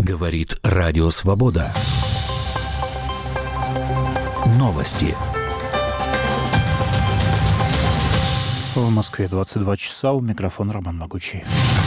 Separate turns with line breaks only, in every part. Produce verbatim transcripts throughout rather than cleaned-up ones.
Говорит Радио Свобода. Новости.
В Москве двадцать два часа, у микрофона Роман Могучий.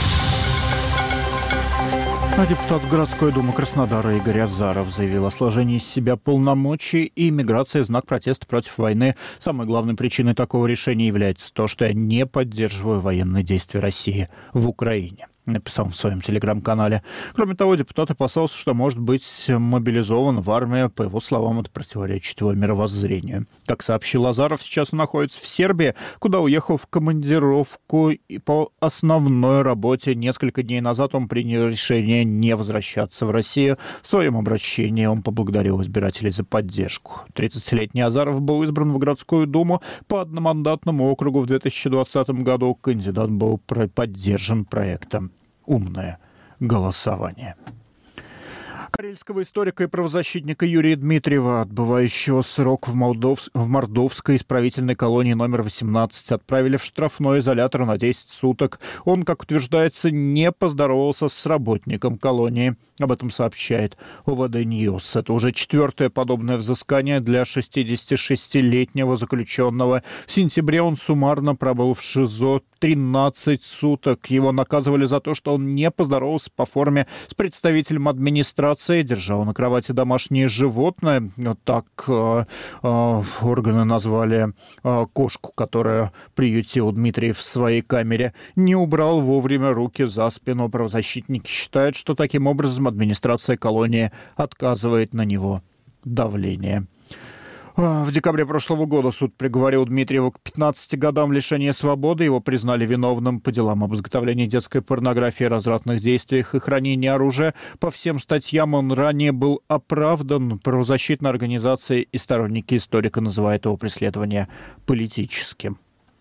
А депутат городской думы Краснодара Игорь Азаров заявил о сложении из себя полномочий и миграции в знак протеста против войны. Самой главной причиной такого решения является то, что я не поддерживаю военные действия России в Украине. Написал в своем телеграм-канале. Кроме того, депутат опасался, что может быть мобилизован в армию. По его словам, это противоречит его мировоззрению. Как сообщил Азаров, сейчас он находится в Сербии, куда уехал в командировку и по основной работе. Несколько дней назад он принял решение не возвращаться в Россию. В своем обращении он поблагодарил избирателей за поддержку. тридцатилетний Азаров был избран в городскую думу по одномандатному округу в две тысячи двадцатом году. Кандидат был поддержан проектом «Умное голосование». Карельского историка и правозащитника Юрия Дмитриева, отбывающего срок в, Молдов... в Мордовской исправительной колонии номер восемнадцать, отправили в штрафной изолятор на десять суток. Он, как утверждается, не поздоровался с работником колонии. Об этом сообщает ОВД Ньюс. Это уже четвертое подобное взыскание для шестидесятишестилетнего заключенного. В сентябре он суммарно пробыл в ШИЗО тринадцать суток. Его наказывали за то, что он не поздоровался по форме с представителем администрации, держал на кровати домашнее животное. Так э, э, органы назвали э, кошку, которую приютил Дмитриев в своей камере. Не убрал вовремя руки за спину. Правозащитники считают, что таким образом администрация колонии отказывает на него давление. В декабре прошлого года суд приговорил Дмитриева к пятнадцати годам лишения свободы. Его признали виновным по делам об изготовлении детской порнографии, развратных действиях и хранении оружия. По всем статьям он ранее был оправдан. Правозащитная организация и сторонники историка называют его преследование политическим.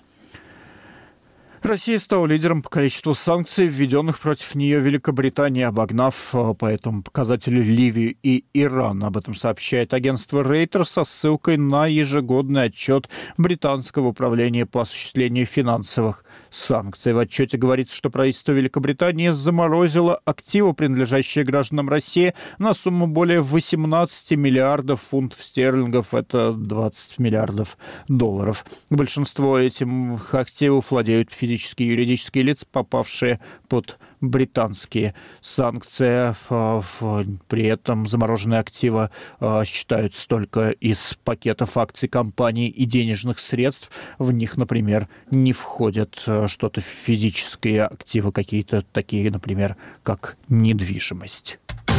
Россия стала лидером по количеству санкций, введенных против нее Великобританией, обогнав по этому показателю Ливию и Иран. Об этом сообщает агентство Рейтер со ссылкой на ежегодный отчет британского управления по осуществлению финансовых санкций. В отчете говорится, что правительство Великобритании заморозило активы, принадлежащие гражданам России, на сумму более восемнадцати миллиардов фунтов стерлингов, это двадцать миллиардов долларов. Большинство этих активов владеют физические физические и юридические лица, попавшие под британские санкции. При этом замороженные активы считаются только из пакетов акций компаний и денежных средств. В них, например, не входят что-то физические активы, какие-то такие, например, как недвижимость.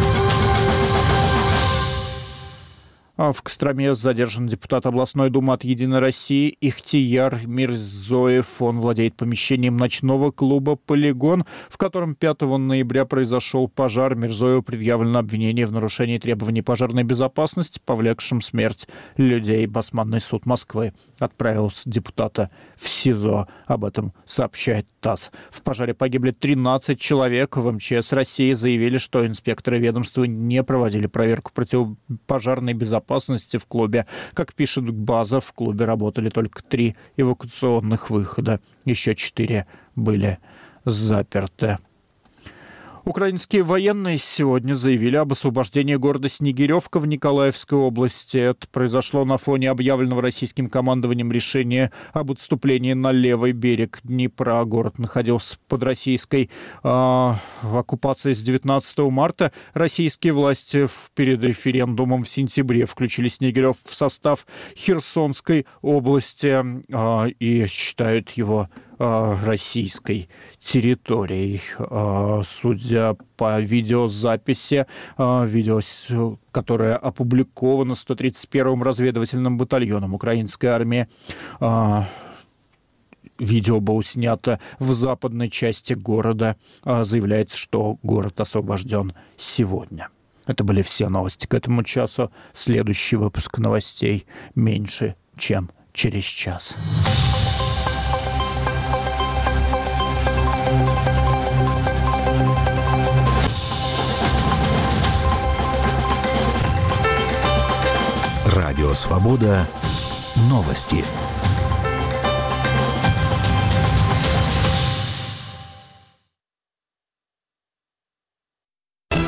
В Костроме задержан депутат областной думы от «Единой России» Ихтияр Мирзоев. Он владеет помещением ночного клуба «Полигон», в котором пятого ноября произошел пожар. Мирзоеву предъявлено обвинение в нарушении требований пожарной безопасности, повлекшем смерть людей. Басманный суд Москвы отправил депутата в СИЗО. Об этом сообщает ТАСС. В пожаре погибли тринадцать человек. В МЧС России заявили, что инспекторы ведомства не проводили проверку противопожарной безопасности в клубе. Как пишет база, в клубе работали только три эвакуационных выхода. Еще четыре были заперты. Украинские военные сегодня заявили об освобождении города Снегиревка в Николаевской области. Это произошло на фоне объявленного российским командованием решения об отступлении на левый берег Днепра. Город находился под российской э, оккупацией с девятнадцатого марта. Российские власти перед референдумом в сентябре включили Снегирев в состав Херсонской области э, и считают его российской территорией. Судя по видеозаписи, видео, которое опубликовано сто тридцать первым разведывательным батальоном украинской армии, видео было снято в западной части города. Заявляется, что город освобожден сегодня. Это были все новости к этому часу. Следующий выпуск новостей меньше, чем через час.
Радио Свобода. Новости.